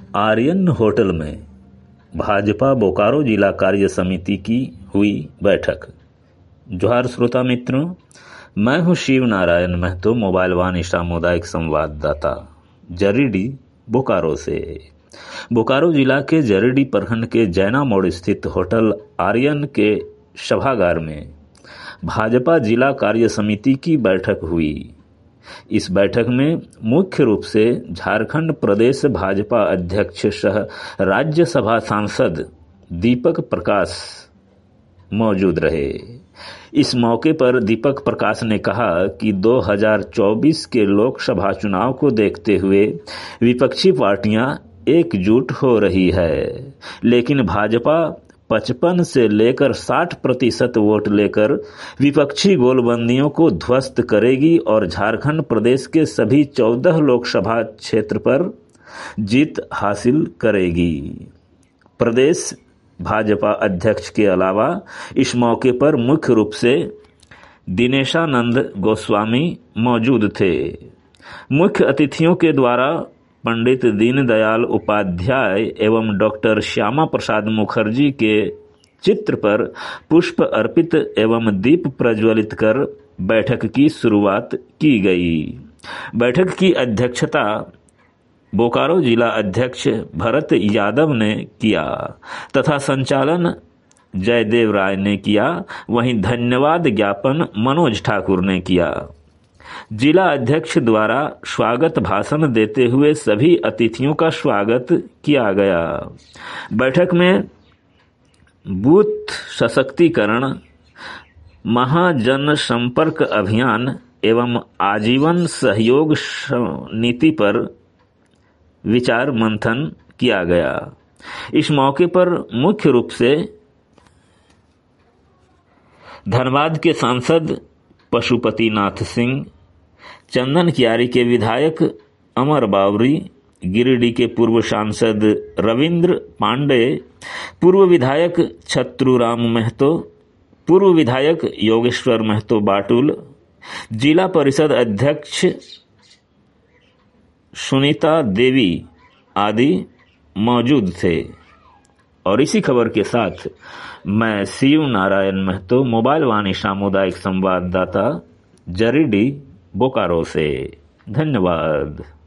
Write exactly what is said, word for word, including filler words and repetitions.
Aryan hotel में भाजपा बोकारो जिला कार्य समिति की हुई बैठक। जोहार श्रोता मित्रों, मैं हूं शिव नारायण महतो, मोबाइल वाणी सामुदायिक संवाददाता जरीडी बोकारो से। बोकारो जिला के जरीडी प्रखंड के जैना मोड़ स्थित होटल आर्यन के सभागार में भाजपा जिला कार्य समिति की बैठक हुई। इस बैठक में मुख्य रूप से झारखंड प्रदेश भाजपा अध्यक्ष सह राज्यसभा सांसद दीपक प्रकाश मौजूद रहे। इस मौके पर दीपक प्रकाश ने कहा कि दो हज़ार चौबीस के लोकसभा चुनाव को देखते हुए विपक्षी पार्टियां एकजुट हो रही है, लेकिन भाजपा पचपन से लेकर साठ प्रतिशत वोट लेकर विपक्षी गोलबंदियों को ध्वस्त करेगी और झारखंड प्रदेश के सभी चौदह लोकसभा क्षेत्र पर जीत हासिल करेगी। प्रदेश भाजपा अध्यक्ष के अलावा इस मौके पर मुख्य रूप से दिनेशानंद गोस्वामी मौजूद थे। मुख्य अतिथियों के द्वारा पंडित दीनदयाल उपाध्याय एवं डॉक्टर श्यामा प्रसाद मुखर्जी के चित्र पर पुष्प अर्पित एवं दीप प्रज्वलित कर बैठक की शुरुआत की गई। बैठक की अध्यक्षता बोकारो जिला अध्यक्ष भरत यादव ने किया तथा संचालन जयदेव राय ने किया। वहीं धन्यवाद ज्ञापन मनोज ठाकुर ने किया। जिला अध्यक्ष द्वारा स्वागत भाषण देते हुए सभी अतिथियों का स्वागत किया गया। बैठक में बूथ सशक्तिकरण, महाजन संपर्क अभियान एवं आजीवन सहयोग नीति पर विचार मंथन किया गया। इस मौके पर मुख्य रूप से धनबाद के सांसद पशुपति नाथ सिंह, चंदन कियारी के विधायक अमर बावरी, गिरिडीह के पूर्व सांसद रविंद्र पांडे, पूर्व विधायक छत्रुराम महतो, पूर्व विधायक योगेश्वर महतो बाटुल, जिला परिषद अध्यक्ष सुनीता देवी आदि मौजूद थे। और इसी खबर के साथ मैं शिव नारायण महतो, मोबाइल वाणी सामुदायिक संवाददाता जरीडी बोकारो से। धन्यवाद।